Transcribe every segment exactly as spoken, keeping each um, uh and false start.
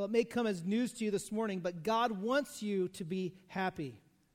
Well, it may come as news to you this morning, but God wants you to be happy.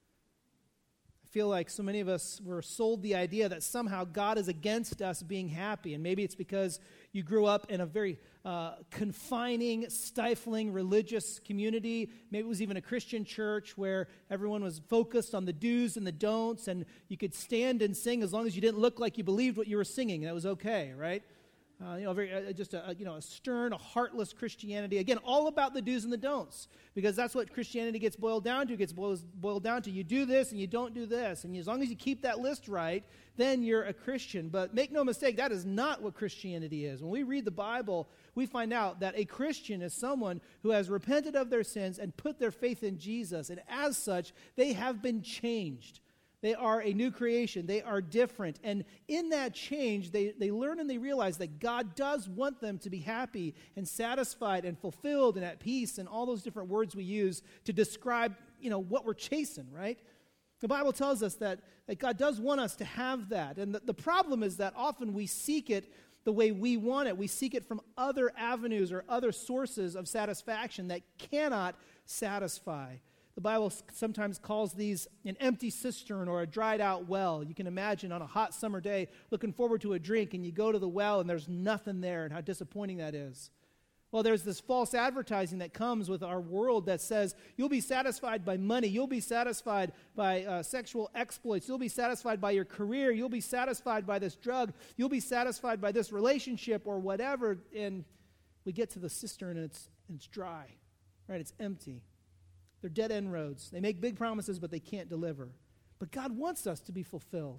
I feel like so many of us were sold the idea that somehow God is against us being happy. And maybe it's because you grew up in a very uh, confining, stifling religious community. Maybe it was even a Christian church where everyone was focused on the do's and the don'ts, and you could stand and sing as long as you didn't look like you believed what you were singing. That was okay, right? Uh, you know, very, uh, just a, a, you know, a stern, a heartless Christianity. Again, all about the do's and the don'ts, because that's what Christianity gets boiled down to. It gets boiled, boiled down to you do this and you don't do this. And as long as you keep that list right, then you're a Christian. But make no mistake, that is not what Christianity is. When we read the Bible, we find out that a Christian is someone who has repented of their sins and put their faith in Jesus. And as such, they have been changed. They are a new creation. They are different. And in that change, they, they learn and they realize that God does want them to be happy and satisfied and fulfilled and at peace, and all those different words we use to describe, you know, what we're chasing, right? The Bible tells us that, that God does want us to have that. And the, the problem is that often we seek it the way we want it. We seek it from other avenues or other sources of satisfaction that cannot satisfy. The Bible sometimes calls these an empty cistern or a dried out well. You can imagine on a hot summer day looking forward to a drink, and you go to the well and there's nothing there, and how disappointing that is. Well, there's this false advertising that comes with our world that says you'll be satisfied by money, you'll be satisfied by uh, sexual exploits, you'll be satisfied by your career, you'll be satisfied by this drug, you'll be satisfied by this relationship or whatever, and we get to the cistern and it's, it's dry, right? It's empty. They're dead-end roads. They make big promises, but they can't deliver. But God wants us to be fulfilled.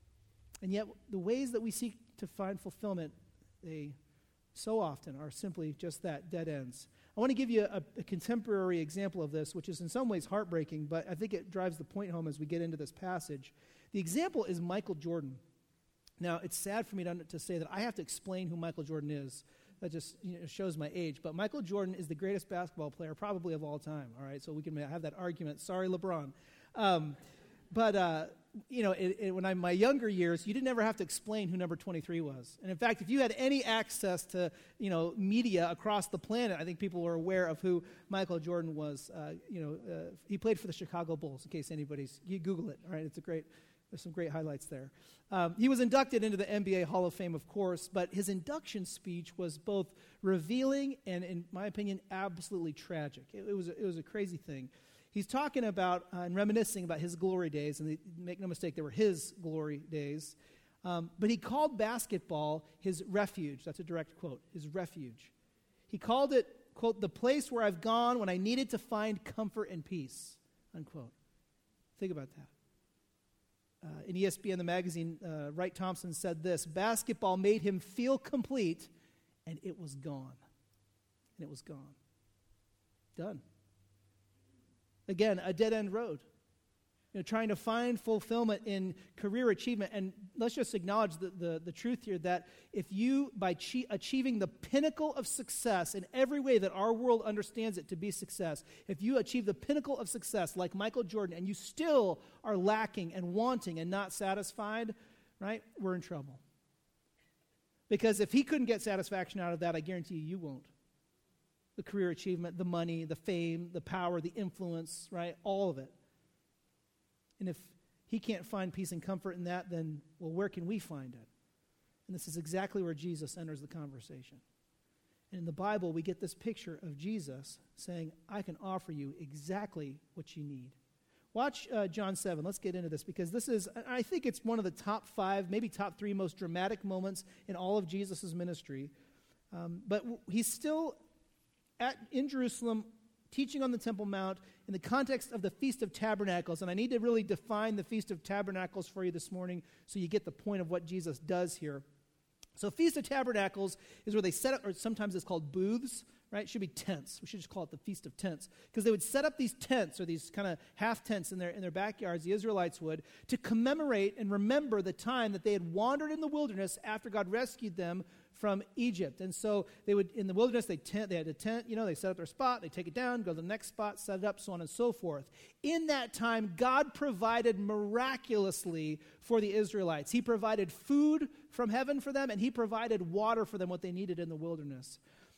And yet, the ways that we seek to find fulfillment, they so often are simply just that, dead ends. I want to give you a, a contemporary example of this, which is in some ways heartbreaking, but I think it drives the point home as we get into this passage. The example is Michael Jordan. Now, it's sad for me to, to say that I have to explain who Michael Jordan is. That just, you know, shows my age. But Michael Jordan is the greatest basketball player probably of all time, all right? So we can have that argument. Sorry, LeBron. Um, but, uh, you know, it, it, when I'm in my younger years, you didn't ever have to explain who number twenty-three was. And in fact, if you had any access to, you know, media across the planet, I think people were aware of who Michael Jordan was. Uh, you know, uh, he played for the Chicago Bulls, in case anybody's, you Google it, all right? It's a great, there's some great highlights there. Um, he was inducted into the N B A Hall of Fame, of course, but his induction speech was both revealing and, in my opinion, absolutely tragic. It, it was a, it was a crazy thing. He's talking about uh, and reminiscing about his glory days, and they, make no mistake, they were his glory days. Um, but he called basketball his refuge. That's a direct quote, his refuge. He called it, quote, the place where I've gone when I needed to find comfort and peace, unquote. Think about that. Uh, in E S P N, the magazine, uh, Wright Thompson said this: basketball made him feel complete, and it was gone. And it was gone. Done. Again, a dead-end road. You know, trying to find fulfillment in career achievement. And let's just acknowledge the, the, the truth here that if you, by che- achieving the pinnacle of success in every way that our world understands it to be success, if you achieve the pinnacle of success like Michael Jordan and you still are lacking and wanting and not satisfied, right, we're in trouble. Because if he couldn't get satisfaction out of that, I guarantee you, you won't. The career achievement, the money, the fame, the power, the influence, right, all of it. And if he can't find peace and comfort in that, then, well, where can we find it? And this is exactly where Jesus enters the conversation. And in the Bible, we get this picture of Jesus saying, I can offer you exactly what you need. Watch uh, John seven. Let's get into this, because this is, I think it's one of the top five, maybe top three most dramatic moments in all of Jesus' ministry. Um, but w- he's still at in Jerusalem teaching on the Temple Mount in the context of the Feast of Tabernacles. And I need to really define the Feast of Tabernacles for you this morning so you get the point of what Jesus does here. So Feast of Tabernacles is where they set up, or sometimes it's called booths, right? It should be tents. We should just call it the Feast of Tents. Because they would set up these tents, or these kind of half tents in their, in their backyards, the Israelites would, to commemorate and remember the time that they had wandered in the wilderness after God rescued them from Egypt. And so they would, in the wilderness, they tent, they had a tent, you know, they set up their spot, they take it down, go to the next spot, set it up, so on and so forth. In that time, God provided miraculously for the Israelites. He provided food from heaven for them, and he provided water for them, what they needed in the wilderness.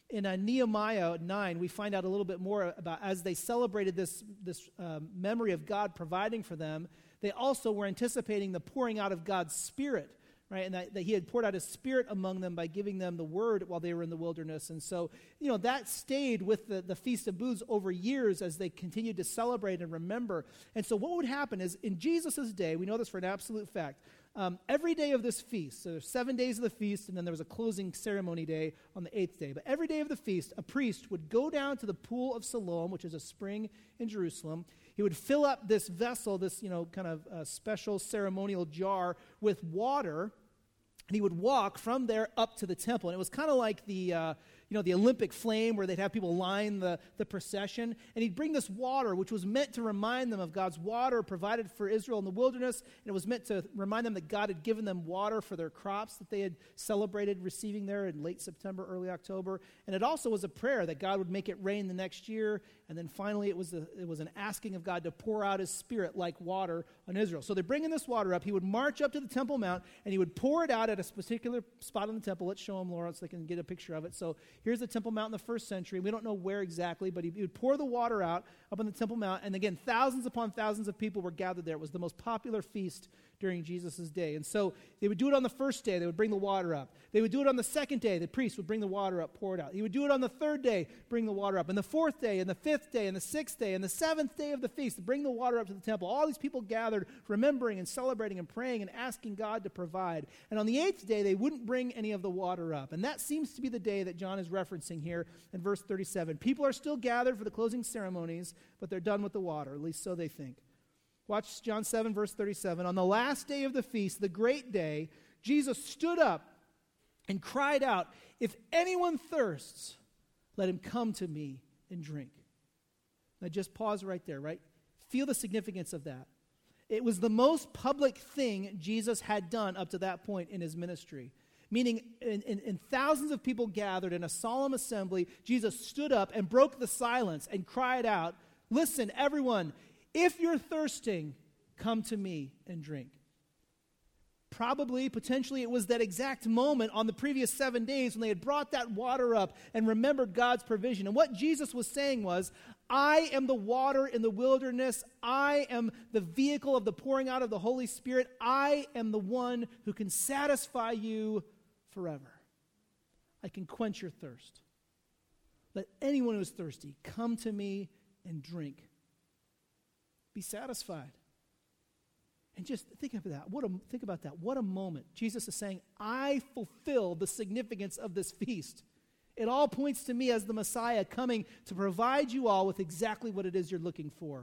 In uh, Nehemiah nine, we find out a little bit more about as they celebrated this, this um, memory of God providing for them, they also were anticipating the pouring out of God's Spirit, right? And that, that he had poured out his Spirit among them by giving them the word while they were in the wilderness. And so, you know, that stayed with the, the Feast of Booths over years as they continued to celebrate and remember. And so what would happen is in Jesus' day, we know this for an absolute fact, um, every day of this feast, so there's seven days of the feast, and then there was a closing ceremony day on the eighth day. But every day of the feast, a priest would go down to the pool of Siloam, which is a spring in Jerusalem. He would fill up this vessel, this, you know, kind of uh, special ceremonial jar with water, and he would walk from there up to the temple. And it was kind of like the, uh, you know, the Olympic flame where they'd have people line the, the procession. And he'd bring this water, which was meant to remind them of God's water provided for Israel in the wilderness. And it was meant to remind them that God had given them water for their crops that they had celebrated receiving there in late September, early October. And it also was a prayer that God would make it rain the next year. And then finally it was, a, it was an asking of God to pour out his Spirit like water on Israel. So they're bringing this water up. He would march up to the Temple Mount, and he would pour it out at a particular spot in the temple. Let's show them, Laura, so they can get a picture of it. So here's the Temple Mount in the first century. We don't know where exactly, but he, he would pour the water out up on the Temple Mount. And again, thousands upon thousands of people were gathered there. It was the most popular feast during Jesus' day. And so they would do it on the first day. They would bring the water up. They would do it on the second day. The priest would bring the water up, pour it out. He would do it on the third day, bring the water up. And the fourth day, and the fifth day, and the sixth day, and the seventh day of the feast, bring the water up to the temple. All these people gathered, remembering and celebrating and praying and asking God to provide. And on the eighth day, they wouldn't bring any of the water up. And that seems to be the day that John is referencing here in verse thirty-seven. People are still gathered for the closing ceremonies, but they're done with the water, at least so they think. Watch John seven, verse thirty-seven. On the last day of the feast, the great day, Jesus stood up and cried out, "If anyone thirsts, let him come to me and drink." Now just pause right there, right? Feel the significance of that. It was the most public thing Jesus had done up to that point in his ministry. Meaning, in, in, in thousands of people gathered in a solemn assembly, Jesus stood up and broke the silence and cried out, "Listen, everyone, if you're thirsting, come to me and drink." Probably, potentially, it was that exact moment on the previous seven days when they had brought that water up and remembered God's provision. And what Jesus was saying was, I am the water in the wilderness. I am the vehicle of the pouring out of the Holy Spirit. I am the one who can satisfy you forever. I can quench your thirst. Let anyone who is thirsty come to me and drink. Be satisfied. And just think about that. What a, think about that. What a moment. Jesus is saying, I fulfill the significance of this feast. It all points to me as the Messiah coming to provide you all with exactly what it is you're looking for.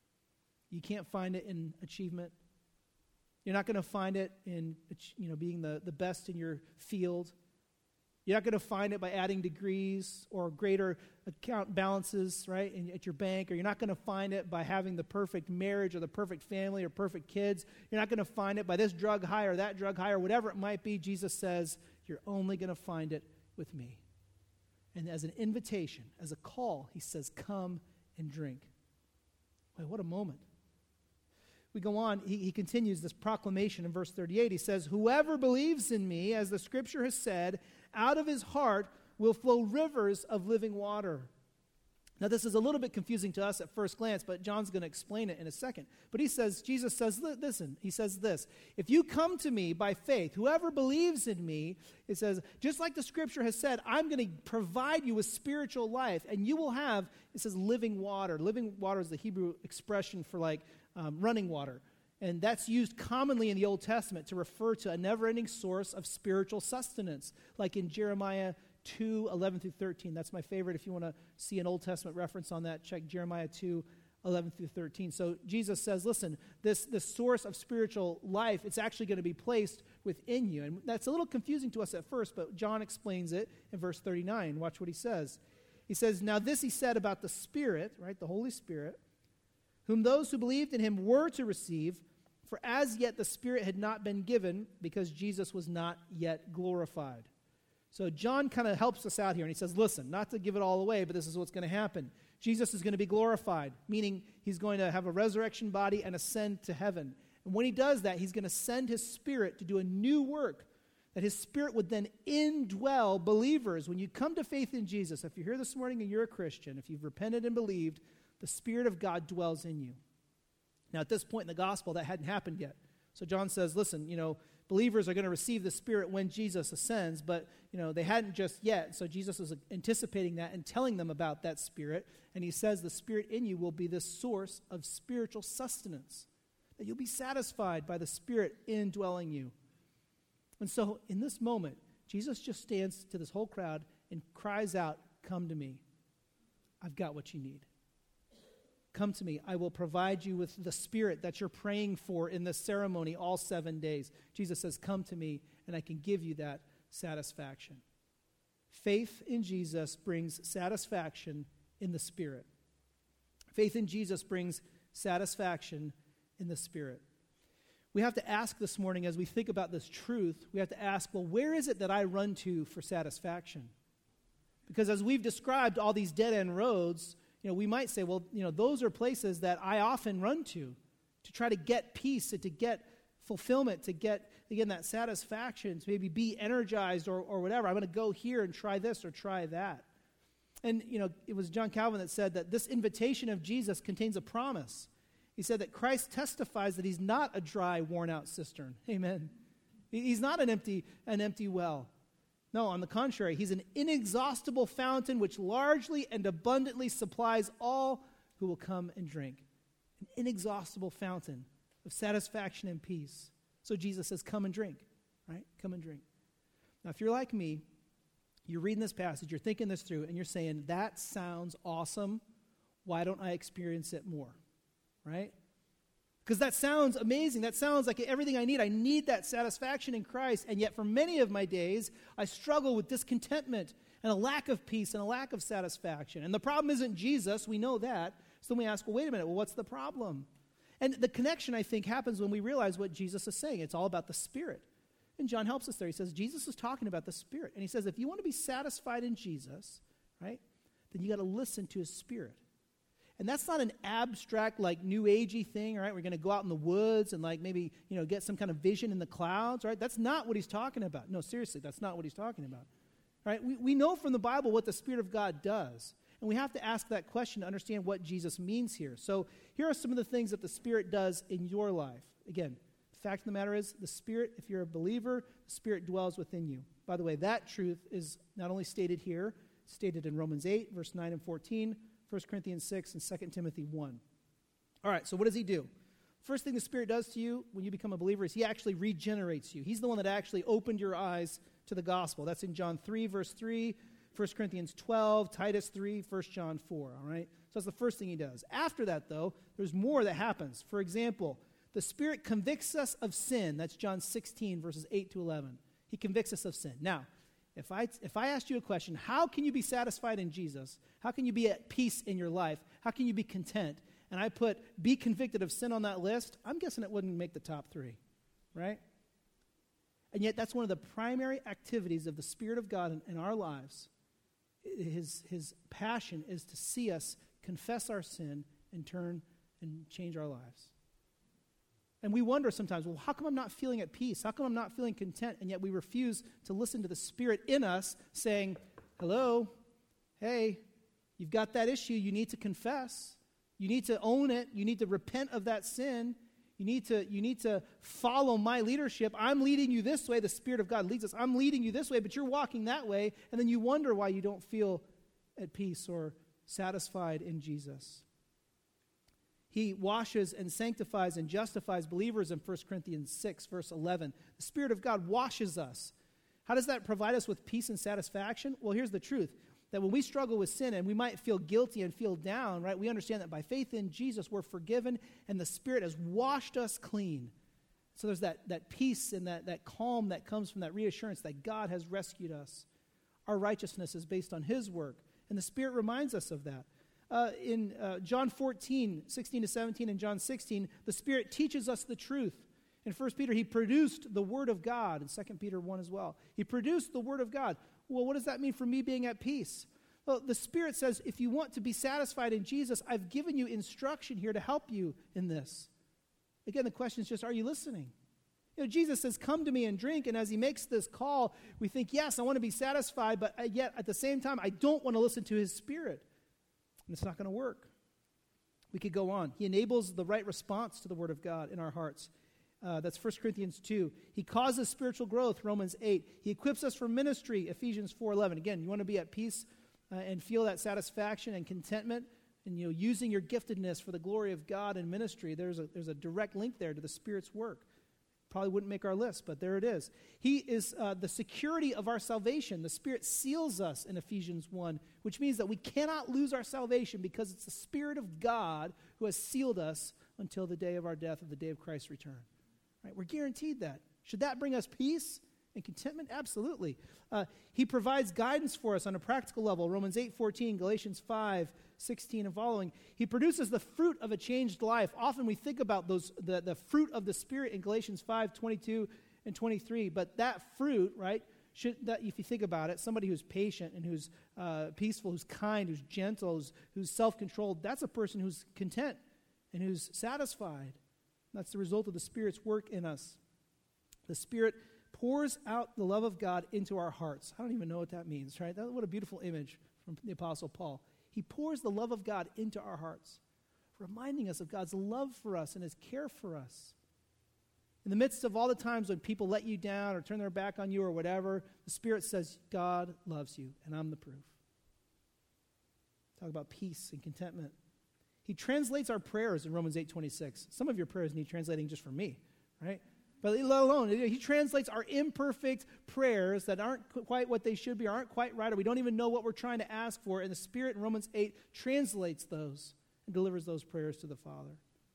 You can't find it in achievement. You're not going to find it in, you know, being the, the best in your field. You're not going to find it by adding degrees or greater account balances, right, in, at your bank. Or you're not going to find it by having the perfect marriage or the perfect family or perfect kids. You're not going to find it by this drug high or that drug high or whatever it might be. Jesus says, you're only going to find it with me. And as an invitation, as a call, he says, come and drink. Wait, what a moment. We go on, he, he continues this proclamation in verse thirty-eight. He says, whoever believes in me, as the scripture has said, out of his heart will flow rivers of living water. Now, this is a little bit confusing to us at first glance, but John's going to explain it in a second. But he says, Jesus says, listen, he says this, if you come to me by faith, whoever believes in me, it says, just like the scripture has said, I'm going to provide you with spiritual life, and you will have, it says, living water. Living water is the Hebrew expression for like um, running water. And that's used commonly in the Old Testament to refer to a never-ending source of spiritual sustenance, like in Jeremiah two, eleven through thirteen. That's my favorite. If you want to see an Old Testament reference on that, check Jeremiah two, eleven through thirteen. So Jesus says, listen, this, this source of spiritual life, it's actually going to be placed within you. And that's a little confusing to us at first, but John explains it in verse thirty-nine. Watch what he says. He says, now this he said about the Spirit, right, the Holy Spirit, whom those who believed in him were to receive, for as yet the Spirit had not been given because Jesus was not yet glorified. So John kind of helps us out here, and he says, listen, not to give it all away, but this is what's going to happen. Jesus is going to be glorified, meaning he's going to have a resurrection body and ascend to heaven. And when he does that, he's going to send his Spirit to do a new work that his Spirit would then indwell believers. When you come to faith in Jesus, if you're here this morning and you're a Christian, if you've repented and believed, the Spirit of God dwells in you. Now, at this point in the gospel, that hadn't happened yet. So John says, listen, you know, believers are going to receive the Spirit when Jesus ascends, but, you know, they hadn't just yet. So Jesus is anticipating that and telling them about that Spirit. And he says the Spirit in you will be the source of spiritual sustenance, that you'll be satisfied by the Spirit indwelling you. And so in this moment, Jesus just stands to this whole crowd and cries out, come to me. I've got what you need. Come to me. I will provide you with the Spirit that you're praying for in this ceremony all seven days. Jesus says, come to me, and I can give you that satisfaction. Faith in Jesus brings satisfaction in the Spirit. Faith in Jesus brings satisfaction in the Spirit. We have to ask this morning, as we think about this truth, we have to ask, well, where is it that I run to for satisfaction? Because as we've described all these dead-end roads, you know, we might say, well, you know, those are places that I often run to, to try to get peace, and to get fulfillment, to get, again, that satisfaction, to maybe be energized or, or whatever. I'm going to go here and try this or try that. And, you know, it was John Calvin that said that this invitation of Jesus contains a promise. He said that Christ testifies that he's not a dry, worn-out cistern. Amen. He's not an empty, an empty well. No, on the contrary, he's an inexhaustible fountain which largely and abundantly supplies all who will come and drink. An inexhaustible fountain of satisfaction and peace. So Jesus says, come and drink, right? Come and drink. Now, if you're like me, you're reading this passage, you're thinking this through, and you're saying, that sounds awesome. Why don't I experience it more? Right? Because that sounds amazing. That sounds like everything I need. I need that satisfaction in Christ. And yet for many of my days, I struggle with discontentment and a lack of peace and a lack of satisfaction. And the problem isn't Jesus. We know that. So then we ask, well, wait a minute. Well, what's the problem? And the connection, I think, happens when we realize what Jesus is saying. It's all about the Spirit. And John helps us there. He says, Jesus is talking about the Spirit. And he says, if you want to be satisfied in Jesus, right, then you got to listen to his Spirit. And that's not an abstract, like, new agey thing, right? We're going to go out in the woods and, like, maybe, you know, get some kind of vision in the clouds, right? That's not what he's talking about. No, seriously, that's not what he's talking about, right? We, we know from the Bible what the Spirit of God does. And we have to ask that question to understand what Jesus means here. So here are some of the things that the Spirit does in your life. Again, the fact of the matter is, the Spirit, if you're a believer, the Spirit dwells within you. By the way, that truth is not only stated here, it's stated in Romans eight, verse nine and fourteen, First Corinthians six, and Second Timothy one. All right, so what does he do? First thing the Spirit does to you when you become a believer is he actually regenerates you. He's the one that actually opened your eyes to the gospel. That's in John three, verse three, First Corinthians twelve, Titus three, First John four, all right? So that's the first thing he does. After that, though, there's more that happens. For example, the Spirit convicts us of sin. That's John sixteen, verses eight to eleven. He convicts us of sin. Now, If I, if I asked you a question, how can you be satisfied in Jesus? How can you be at peace in your life? How can you be content? And I put be convicted of sin on that list, I'm guessing it wouldn't make the top three, right? And yet that's one of the primary activities of the Spirit of God in, in our lives. His, his passion is to see us confess our sin and turn and change our lives. And we wonder sometimes, well, how come I'm not feeling at peace? How come I'm not feeling content? And yet we refuse to listen to the Spirit in us saying, hello, hey, you've got that issue. You need to confess. You need to own it. You need to repent of that sin. You need to, you need to follow my leadership. I'm leading you this way. The Spirit of God leads us. I'm leading you this way, but you're walking that way. And then you wonder why you don't feel at peace or satisfied in Jesus. He washes and sanctifies and justifies believers in First Corinthians six, verse eleven. The Spirit of God washes us. How does that provide us with peace and satisfaction? Well, here's the truth, that when we struggle with sin and we might feel guilty and feel down, right, we understand that by faith in Jesus we're forgiven and the Spirit has washed us clean. So there's that, that peace and that, that calm that comes from that reassurance that God has rescued us. Our righteousness is based on his work, and the Spirit reminds us of that. Uh, in uh, John fourteen, sixteen to seventeen, and John sixteen, the Spirit teaches us the truth. In First Peter, he produced the Word of God. In Second Peter one as well. He produced the Word of God. Well, what does that mean for me being at peace? Well, the Spirit says, if you want to be satisfied in Jesus, I've given you instruction here to help you in this. Again, the question is just, are you listening? You know, Jesus says, come to me and drink. And as he makes this call, we think, yes, I want to be satisfied, but yet at the same time, I don't want to listen to his Spirit. And it's not going to work. We could go on. He enables the right response to the Word of God in our hearts. Uh, that's First Corinthians two. He causes spiritual growth, Romans eight. He equips us for ministry, Ephesians four eleven. Again, you want to be at peace uh, and feel that satisfaction and contentment, and you know, using your giftedness for the glory of God in ministry. There's a, there's a direct link there to the Spirit's work. Probably wouldn't make our list, but there it is. He is uh, the security of our salvation. The Spirit seals us in Ephesians one, which means that we cannot lose our salvation because it's the Spirit of God who has sealed us until the day of our death, or the day of Christ's return. Right? We're guaranteed that. Should that bring us peace and contentment? Absolutely. Uh, he provides guidance for us on a practical level. Romans eight fourteen, Galatians five sixteen and following. He produces the fruit of a changed life. Often we think about those the, the fruit of the Spirit in Galatians five twenty-two and twenty-three. But that fruit, right, should that if you think about it, somebody who's patient and who's uh, peaceful, who's kind, who's gentle, who's, who's self-controlled, that's a person who's content and who's satisfied. That's the result of the Spirit's work in us. The Spirit pours out the love of God into our hearts. I don't even know what that means, right? That, what a beautiful image from the Apostle Paul. He pours the love of God into our hearts, reminding us of God's love for us and his care for us. In the midst of all the times when people let you down or turn their back on you or whatever, the Spirit says, God loves you, and I'm the proof. Talk about peace and contentment. He translates our prayers in Romans eight twenty-six. Some of your prayers need translating just for me, right? But let alone, he translates our imperfect prayers that aren't quite what they should be, aren't quite right, or we don't even know what we're trying to ask for, and the Spirit in Romans eight translates those and delivers those prayers to the Father.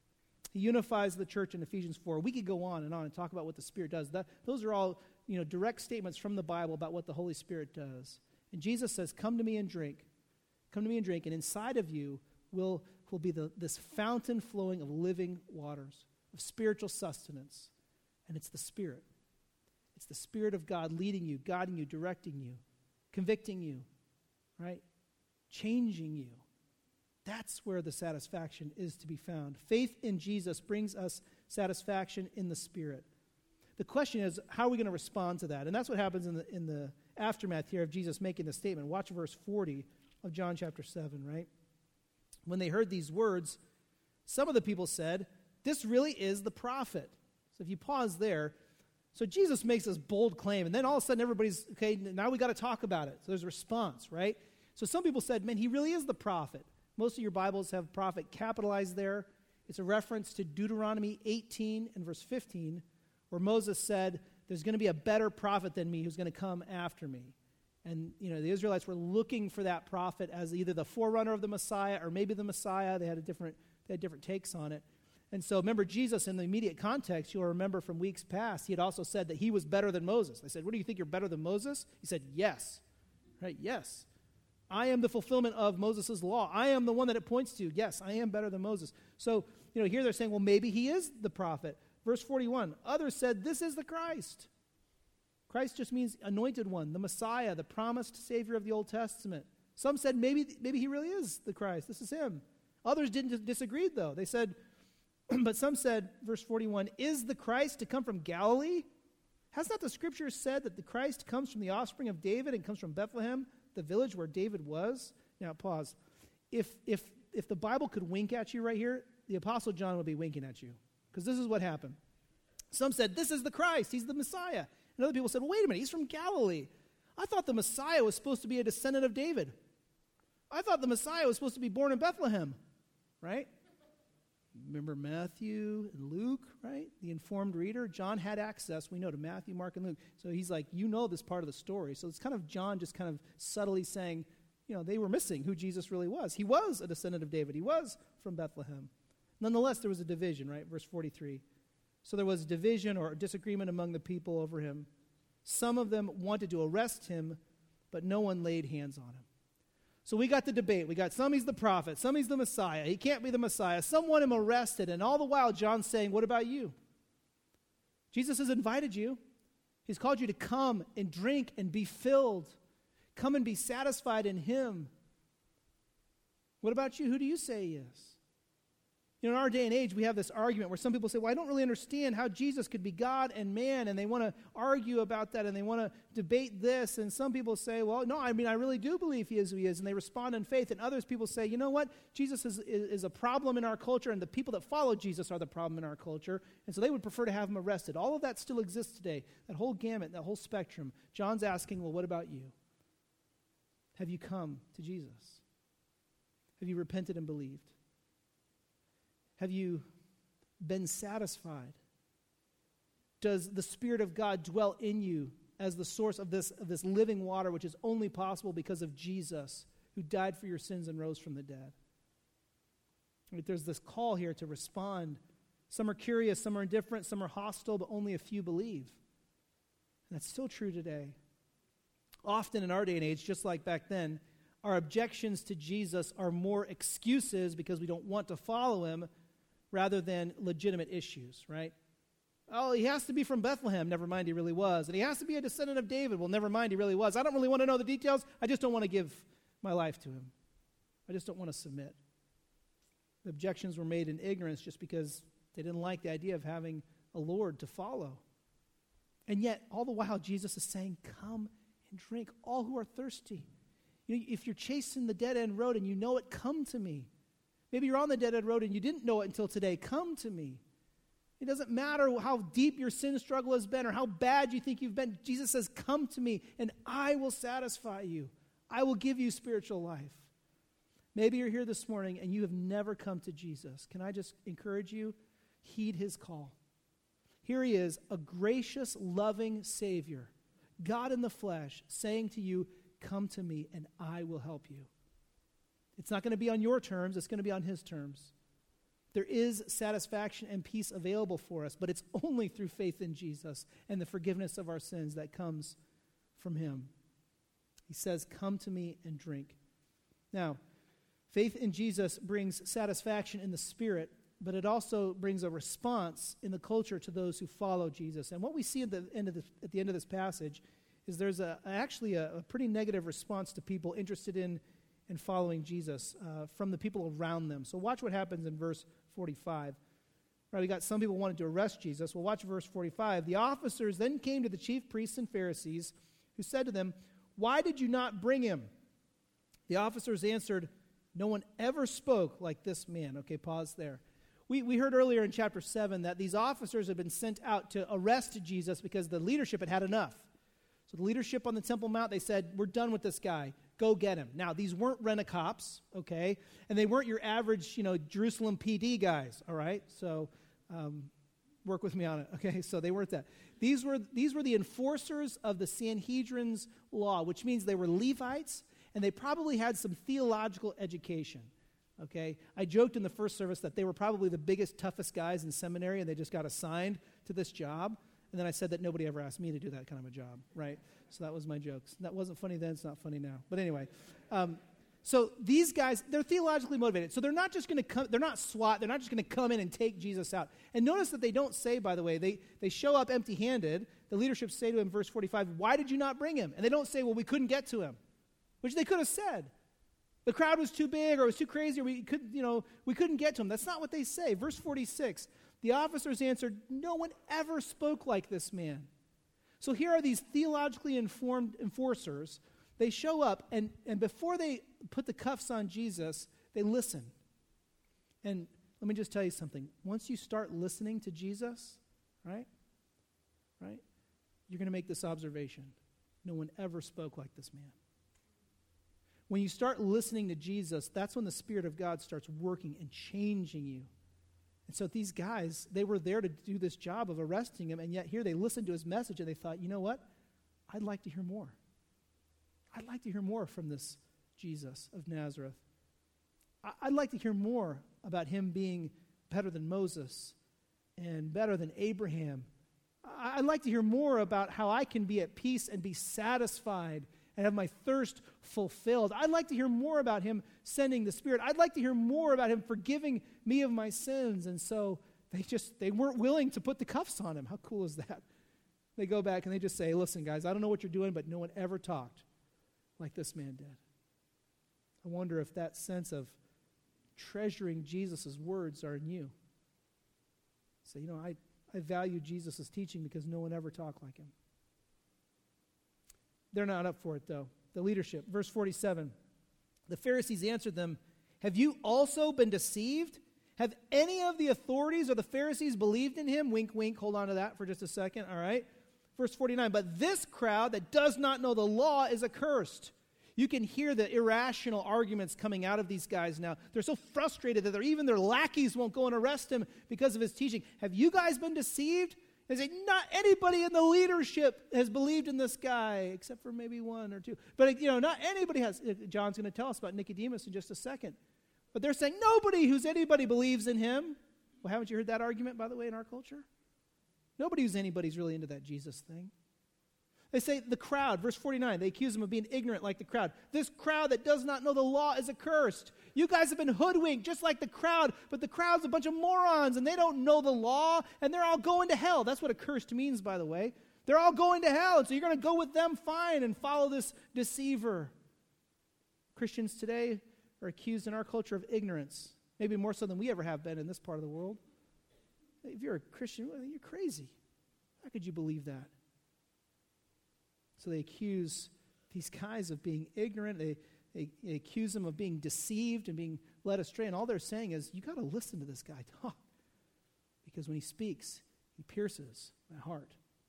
He unifies the church in Ephesians four. We could go on and on and talk about what the Spirit does. That, those are all, you know, direct statements from the Bible about what the Holy Spirit does. And Jesus says, come to me and drink. Come to me and drink, and inside of you will will be the, this fountain flowing of living waters, of spiritual sustenance. And it's the Spirit. It's the Spirit of God leading you, guiding you, directing you, convicting you, right? Changing you. That's where the satisfaction is to be found. Faith in Jesus brings us satisfaction in the Spirit. The question is, how are we going to respond to that? And that's what happens in the, in the aftermath here of Jesus making the statement. Watch verse forty of John chapter seven, right? When they heard these words, some of the people said, this really is the prophet. So if you pause there, so Jesus makes this bold claim, and then all of a sudden everybody's, okay, now we got to talk about it. So there's a response, right? So some people said, man, he really is the prophet. Most of your Bibles have prophet capitalized there. It's a reference to Deuteronomy eighteen and verse fifteen, where Moses said, there's going to be a better prophet than me who's going to come after me. And, you know, the Israelites were looking for that prophet as either the forerunner of the Messiah or maybe the Messiah. They had a different, they had different takes on it. And so remember, Jesus, in the immediate context, you'll remember from weeks past, he had also said that he was better than Moses. They said, what do you think, you're better than Moses? He said, yes. Right, yes. I am the fulfillment of Moses' law. I am the one that it points to. Yes, I am better than Moses. So, you know, here they're saying, well, maybe he is the prophet. Verse forty-one, others said, this is the Christ. Christ just means anointed one, the Messiah, the promised Savior of the Old Testament. Some said maybe, maybe he really is the Christ. This is him. Others didn't disagree, though. They said, but some said, verse forty-one, is the Christ to come from Galilee? Has not the Scripture said that the Christ comes from the offspring of David and comes from Bethlehem, the village where David was? Now, pause. If, if, if the Bible could wink at you right here, the Apostle John would be winking at you, because this is what happened. Some said, this is the Christ. He's the Messiah. And other people said, well, wait a minute, he's from Galilee. I thought the Messiah was supposed to be a descendant of David. I thought the Messiah was supposed to be born in Bethlehem, right? Remember Matthew and Luke, right? The informed reader. John had access, we know, to Matthew, Mark, and Luke. So he's like, you know this part of the story. So it's kind of John just kind of subtly saying, you know, they were missing who Jesus really was. He was a descendant of David. He was from Bethlehem. Nonetheless, there was a division, right? Verse forty-three. So there was division or disagreement among the people over him. Some of them wanted to arrest him, but no one laid hands on him. So we got the debate. We got some he's the prophet, some he's the Messiah. He can't be the Messiah. Some want him arrested, and all the while John's saying, what about you? Jesus has invited you. He's called you to come and drink and be filled. Come and be satisfied in him. What about you? Who do you say he is? You know, in our day and age, we have this argument where some people say, well, I don't really understand how Jesus could be God and man, and they want to argue about that, and they want to debate this, and some people say, well, no, I mean, I really do believe he is who he is, and they respond in faith, and others people say, you know what, Jesus is, is, is a problem in our culture, and the people that follow Jesus are the problem in our culture, and so they would prefer to have him arrested. All of that still exists today, that whole gamut, that whole spectrum. John's asking, well, what about you? Have you come to Jesus? Have you repented and believed? Have you been satisfied? Does the Spirit of God dwell in you as the source of this, of this living water, which is only possible because of Jesus, who died for your sins and rose from the dead? Right, there's this call here to respond. Some are curious, some are indifferent, some are hostile, but only a few believe. And that's still true today. Often in our day and age, just like back then, our objections to Jesus are more excuses because we don't want to follow him rather than legitimate issues, right? Oh, he has to be from Bethlehem. Never mind, he really was. And he has to be a descendant of David. Well, never mind, he really was. I don't really want to know the details. I just don't want to give my life to him. I just don't want to submit. The objections were made in ignorance just because they didn't like the idea of having a Lord to follow. And yet, all the while, Jesus is saying, come and drink, all who are thirsty. You know, if you're chasing the dead-end road and you know it, come to me. Maybe you're on the dead-end road and you didn't know it until today. Come to me. It doesn't matter how deep your sin struggle has been or how bad you think you've been. Jesus says, come to me and I will satisfy you. I will give you spiritual life. Maybe you're here this morning and you have never come to Jesus. Can I just encourage you? Heed his call. Here he is, a gracious, loving Savior, God in the flesh, saying to you, come to me and I will help you. It's not going to be on your terms. It's going to be on his terms. There is satisfaction and peace available for us, but it's only through faith in Jesus and the forgiveness of our sins that comes from him. He says, come to me and drink. Now, faith in Jesus brings satisfaction in the spirit, but it also brings a response in the culture to those who follow Jesus. And what we see at the end of this, at the end of this passage is there's a, actually a, a pretty negative response to people interested in and following Jesus uh, from the people around them. So watch what happens in verse forty-five. Right, we got some people wanted to arrest Jesus. Well, watch verse forty-five. The officers then came to the chief priests and Pharisees, who said to them, why did you not bring him? The officers answered, no one ever spoke like this man. Okay, pause there. We, we heard earlier in chapter seven that these officers had been sent out to arrest Jesus because the leadership had had enough. So the leadership on the Temple Mount, they said, we're done with this guy. Go get him. Now, these weren't rent-a-cops, okay? And they weren't your average, you know, Jerusalem P D guys, all right? So um, work with me on it, okay? So they weren't that. These were, these were the enforcers of the Sanhedrin's law, which means they were Levites, and they probably had some theological education, okay? I joked in the first service that they were probably the biggest, toughest guys in seminary, and they just got assigned to this job. And then I said that nobody ever asked me to do that kind of a job, right? So that was my jokes. That wasn't funny then, it's not funny now. But anyway, um, so these guys, they're theologically motivated. So they're not just going to come, they're not SWAT, they're not just going to come in and take Jesus out. And notice that they don't say, by the way, they, they show up empty-handed. The leadership say to him, verse forty-five, why did you not bring him? And they don't say, well, we couldn't get to him, which they could have said. The crowd was too big or it was too crazy or we could, you know, we couldn't get to him. That's not what they say. Verse forty-six, the officers answered, no one ever spoke like this man. So here are these theologically informed enforcers. They show up, and, and before they put the cuffs on Jesus, they listen. And let me just tell you something. Once you start listening to Jesus, right, right, you're going to make this observation. No one ever spoke like this man. When you start listening to Jesus, that's when the Spirit of God starts working and changing you. And so these guys, they were there to do this job of arresting him, and yet here they listened to his message and they thought, you know what? I'd like to hear more. I'd like to hear more from this Jesus of Nazareth. I'd like to hear more about him being better than Moses and better than Abraham. I'd like to hear more about how I can be at peace and be satisfied and have my thirst fulfilled. I'd like to hear more about him sending the Spirit. I'd like to hear more about him forgiving me of my sins. And so they just, they weren't willing to put the cuffs on him. How cool is that? They go back and they just say, listen, guys, I don't know what you're doing, but no one ever talked like this man did. I wonder if that sense of treasuring Jesus' words are in you. Say, you know, I, I value Jesus' teaching because no one ever talked like him. They're not up for it, though. The leadership. Verse forty-seven. The Pharisees answered them, have you also been deceived? Have any of the authorities or the Pharisees believed in him? Wink, wink. Hold on to that for just a second. All right. Verse forty-nine. But this crowd that does not know the law is accursed. You can hear the irrational arguments coming out of these guys now. They're so frustrated that they're, even their lackeys won't go and arrest him because of his teaching. Have you guys been deceived? They say, not anybody in the leadership has believed in this guy, except for maybe one or two. But, you know, not anybody has. John's going to tell us about Nicodemus in just a second. But they're saying nobody who's anybody believes in him. Well, haven't you heard that argument, by the way, in our culture? Nobody who's anybody's really into that Jesus thing. They say the crowd, verse forty-nine, they accuse him of being ignorant like the crowd. This crowd that does not know the law is accursed. You guys have been hoodwinked just like the crowd, but the crowd's a bunch of morons and they don't know the law and they're all going to hell. That's what accursed means, by the way. They're all going to hell, and so you're going to go with them fine and follow this deceiver. Christians today are accused in our culture of ignorance, maybe more so than we ever have been in this part of the world. If you're a Christian, well, you're crazy. How could you believe that? So they accuse these guys of being ignorant. They, they, they accuse them of being deceived and being led astray. And all they're saying is, you got to listen to this guy talk. Because when he speaks, he pierces my heart.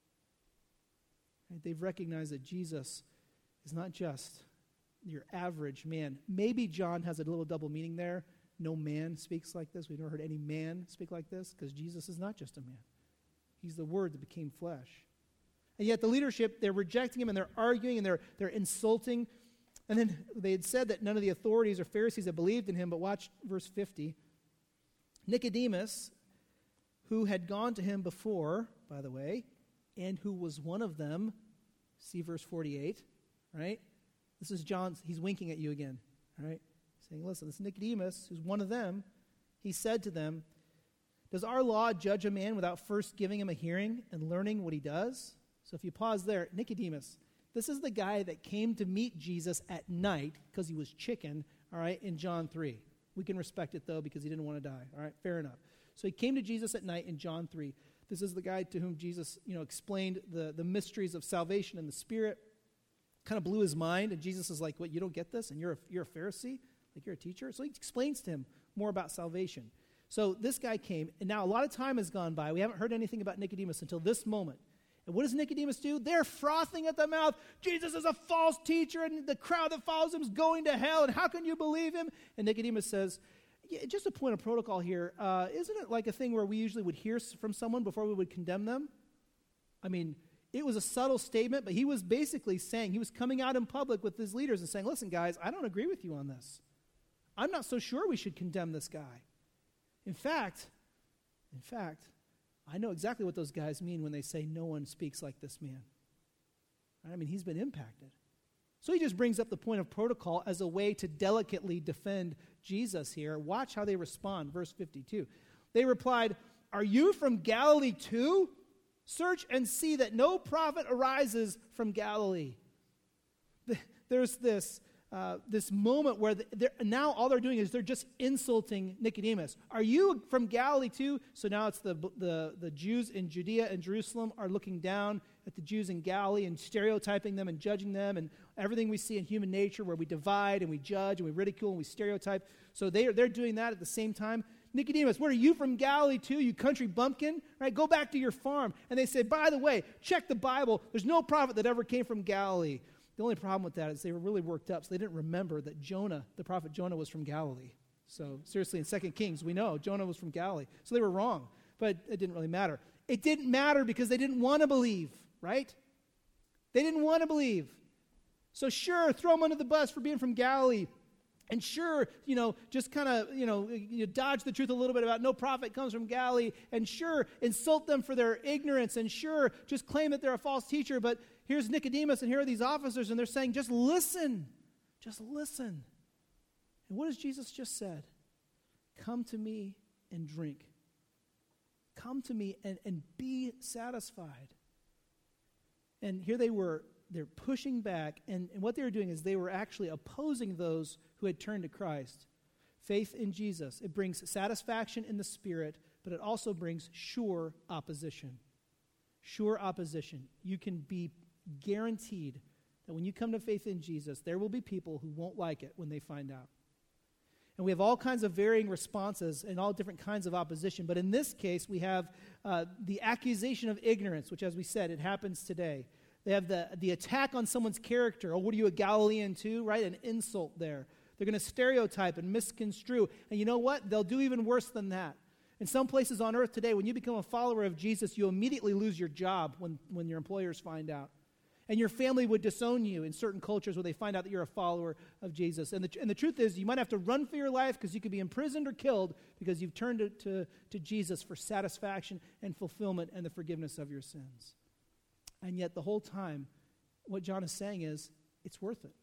Right? They've recognized that Jesus is not just your average man. Maybe John has a little double meaning there. No man speaks like this. We've never heard any man speak like this, because Jesus is not just a man. He's the Word that became flesh. And yet the leadership, they're rejecting him and they're arguing and they're, they're insulting. And then they had said that none of the authorities or Pharisees had believed in him, but watch verse fifty. Nicodemus, who had gone to him before, by the way, and who was one of them, see verse forty-eight, right? This is John, he's winking at you again, right? Saying, listen, this Nicodemus, who's one of them, he said to them, does our law judge a man without first giving him a hearing and learning what he does? So if you pause there, Nicodemus, this is the guy that came to meet Jesus at night because he was chicken, all right, in John three. We can respect it, though, because he didn't want to die, all right, fair enough. So he came to Jesus at night in John three. This is the guy to whom Jesus, you know, explained the, the mysteries of salvation and the Spirit. Kind of blew his mind, and Jesus is like, what, you don't get this? And you're a, you're a Pharisee? Like, you're a teacher? So he explains to him more about salvation. So this guy came, and now a lot of time has gone by. We haven't heard anything about Nicodemus until this moment. And what does Nicodemus do? They're frothing at the mouth. Jesus is a false teacher, and the crowd that follows him is going to hell, and how can you believe him? And Nicodemus says, yeah, just a point of protocol here. Uh, isn't it like a thing where we usually would hear from someone before we would condemn them? I mean, it was a subtle statement, but he was basically saying, he was coming out in public with his leaders and saying, listen, guys, I don't agree with you on this. I'm not so sure we should condemn this guy. In fact, in fact, I know exactly what those guys mean when they say no one speaks like this man. I mean, he's been impacted. So he just brings up the point of protocol as a way to delicately defend Jesus here. Watch how they respond, verse fifty-two. They replied, are you from Galilee too? Search and see that no prophet arises from Galilee. There's this uh, this moment where now all they're doing is they're just insulting Nicodemus. Are you from Galilee too? So now it's the, the, the Jews in Judea and Jerusalem are looking down at the Jews in Galilee and stereotyping them and judging them, and everything we see in human nature where we divide and we judge and we ridicule and we stereotype. So they are, they're doing that at the same time. Nicodemus, what are you from Galilee too, you country bumpkin? Right? Go back to your farm. And they say, by the way, check the Bible. There's no prophet that ever came from Galilee. The only problem with that is they were really worked up, so they didn't remember that Jonah, the prophet Jonah, was from Galilee. So seriously, in Second Kings, we know Jonah was from Galilee. So they were wrong, but it didn't really matter. It didn't matter because they didn't want to believe, right? They didn't want to believe. So sure, throw them under the bus for being from Galilee. And sure, you know, just kind of, you know, you dodge the truth a little bit about no prophet comes from Galilee. And sure, insult them for their ignorance. And sure, just claim that they're a false teacher. But here's Nicodemus and here are these officers. And they're saying, just listen. Just listen. And what has Jesus just said? Come to me and drink. Come to me and, and be satisfied. And here they were. They're pushing back, and, and what they were doing is they were actually opposing those who had turned to Christ. Faith in Jesus. It brings satisfaction in the Spirit, but it also brings sure opposition. Sure opposition. You can be guaranteed that when you come to faith in Jesus, there will be people who won't like it when they find out. And we have all kinds of varying responses and all different kinds of opposition. But in this case, we have uh, the accusation of ignorance, which, as we said, it happens today. They have the, the attack on someone's character. Oh, what are you, a Galilean too? Right? An insult there. They're going to stereotype and misconstrue. And you know what? They'll do even worse than that. In some places on earth today, when you become a follower of Jesus, you immediately lose your job when, when your employers find out. And your family would disown you in certain cultures where they find out that you're a follower of Jesus. And the, and the truth is, you might have to run for your life because you could be imprisoned or killed because you've turned to, to, to Jesus for satisfaction and fulfillment and the forgiveness of your sins. And yet the whole time, what John is saying is, it's worth it.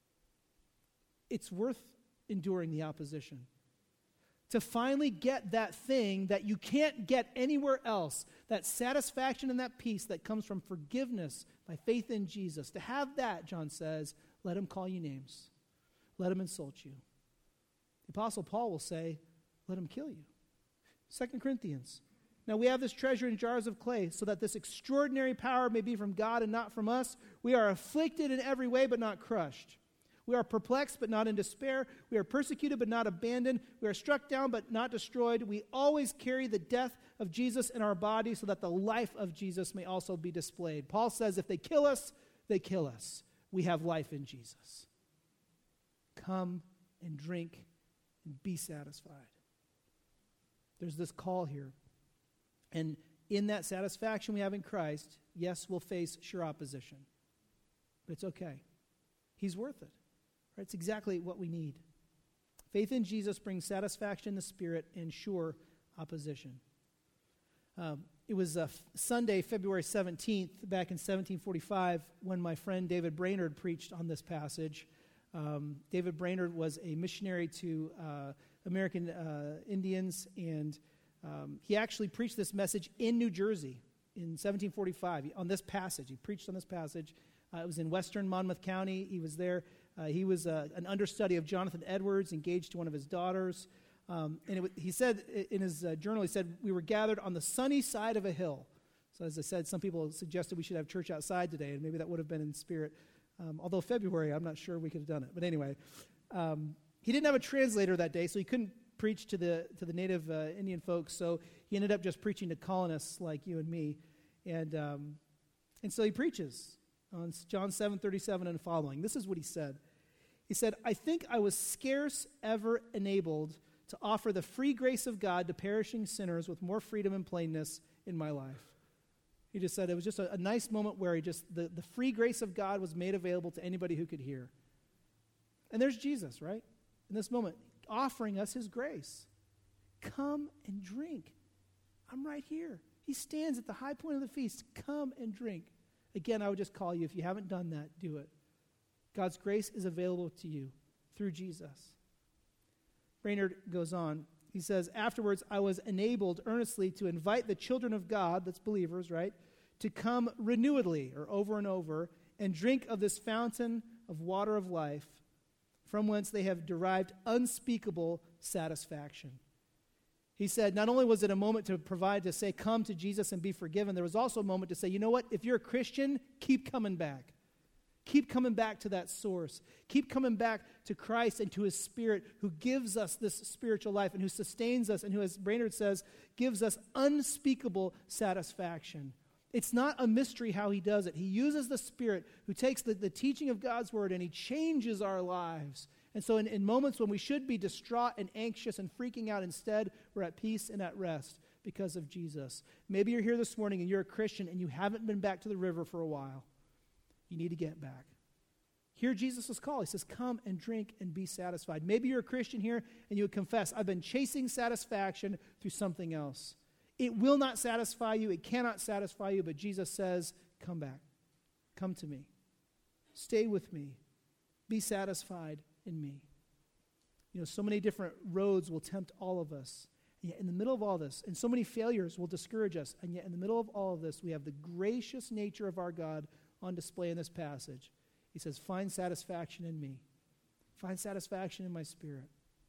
It's worth enduring the opposition. To finally get that thing that you can't get anywhere else, that satisfaction and that peace that comes from forgiveness by faith in Jesus. To have that, John says, let him call you names. Let him insult you. The Apostle Paul will say, let him kill you. Second Corinthians. Now we have this treasure in jars of clay, so that this extraordinary power may be from God and not from us. We are afflicted in every way, but not crushed. We are perplexed, but not in despair. We are persecuted, but not abandoned. We are struck down, but not destroyed. We always carry the death of Jesus in our body so that the life of Jesus may also be displayed. Paul says if they kill us, they kill us. We have life in Jesus. Come and drink and be satisfied. There's this call here. And in that satisfaction we have in Christ, yes, we'll face sure opposition. But it's okay. He's worth it. It's exactly what we need. Faith in Jesus brings satisfaction in the Spirit and sure opposition. Um, it was uh, Sunday, February seventeenth, back in seventeen forty-five, when my friend David Brainerd preached on this passage. Um, David Brainerd was a missionary to uh, American uh, Indians, and um, he actually preached this message in New Jersey in seventeen forty-five on this passage. He preached on this passage. Uh, it was in western Monmouth County. He was there. Uh, he was uh, an understudy of Jonathan Edwards, engaged to one of his daughters. Um, and it w- he said in his uh, journal, he said, we were gathered on the sunny side of a hill. So as I said, some people suggested we should have church outside today, and maybe that would have been in spirit. Um, although February, I'm not sure we could have done it. But anyway, um, he didn't have a translator that day, so he couldn't preach to the to the native uh, Indian folks. So he ended up just preaching to colonists like you and me. And um, and so he preaches on John seven thirty-seven and following. This is what he said. He said, I think I was scarce ever enabled to offer the free grace of God to perishing sinners with more freedom and plainness in my life. He just said it was just a, a nice moment where he just the, the free grace of God was made available to anybody who could hear. And there's Jesus, right? In this moment, offering us his grace. Come and drink. I'm right here. He stands at the high point of the feast. Come and drink. Again, I would just call you, if you haven't done that, do it. God's grace is available to you through Jesus. Brainerd goes on. He says, afterwards, I was enabled earnestly to invite the children of God, that's believers, right, to come renewedly, or over and over, and drink of this fountain of water of life, from whence they have derived unspeakable satisfaction. He said, not only was it a moment to provide, to say, come to Jesus and be forgiven, there was also a moment to say, you know what, if you're a Christian, keep coming back. Keep coming back to that source. Keep coming back to Christ and to his Spirit who gives us this spiritual life and who sustains us and who, as Brainerd says, gives us unspeakable satisfaction. It's not a mystery how he does it. He uses the Spirit who takes the, the teaching of God's word and he changes our lives. And so in, in moments when we should be distraught and anxious and freaking out, instead, we're at peace and at rest because of Jesus. Maybe you're here this morning and you're a Christian and you haven't been back to the river for a while. You need to get back. Hear Jesus' call. He says, come and drink and be satisfied. Maybe you're a Christian here and you would confess, I've been chasing satisfaction through something else. It will not satisfy you. It cannot satisfy you, but Jesus says, come back. Come to me. Stay with me. Be satisfied in me. You know, so many different roads will tempt all of us. And yet in the middle of all this, and so many failures will discourage us, and yet in the middle of all of this, we have the gracious nature of our God on display in this passage. He says, find satisfaction in me. Find satisfaction in my Spirit.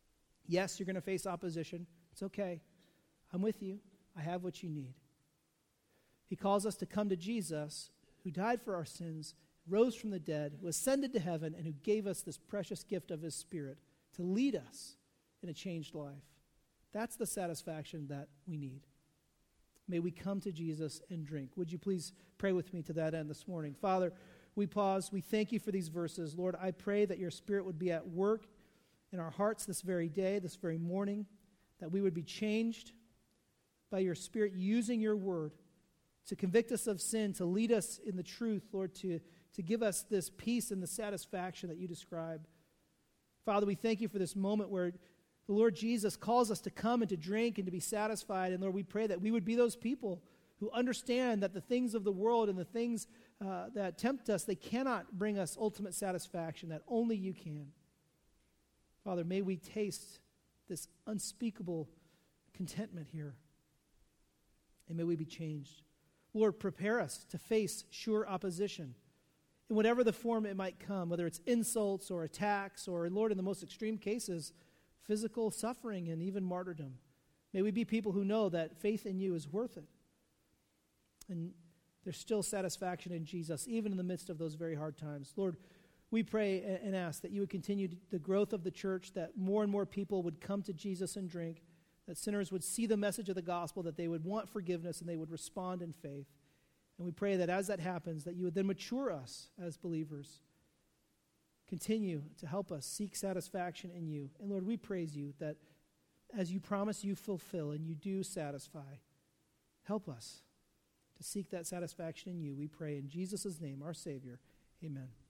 Yes, you're going to face opposition. It's okay. I'm with you. I have what you need. He calls us to come to Jesus, who died for our sins, rose from the dead, who ascended to heaven, and who gave us this precious gift of his Spirit to lead us in a changed life. That's the satisfaction that we need. May we come to Jesus and drink. Would you please pray with me to that end this morning? Father, we pause. We thank you for these verses. Lord, I pray that your Spirit would be at work in our hearts this very day, this very morning, that we would be changed by your Spirit using your word to convict us of sin, to lead us in the truth, Lord, to, to give us this peace and the satisfaction that you describe. Father, we thank you for this moment where the Lord Jesus calls us to come and to drink and to be satisfied. And Lord, we pray that we would be those people who understand that the things of the world and the things uh, that tempt us, they cannot bring us ultimate satisfaction, that only you can. Father, may we taste this unspeakable contentment here. And may we be changed. Lord, prepare us to face sure opposition in whatever the form it might come, whether it's insults or attacks or, Lord, in the most extreme cases, physical suffering and even martyrdom. May we be people who know that faith in you is worth it. And there's still satisfaction in Jesus, even in the midst of those very hard times. Lord, we pray and ask that you would continue the growth of the church, that more and more people would come to Jesus and drink, that sinners would see the message of the gospel, that they would want forgiveness, and they would respond in faith. And we pray that as that happens, that you would then mature us as believers. Continue to help us seek satisfaction in you. And Lord, we praise you that as you promise, you fulfill and you do satisfy. Help us to seek that satisfaction in you. We pray in Jesus' name, our Savior. Amen.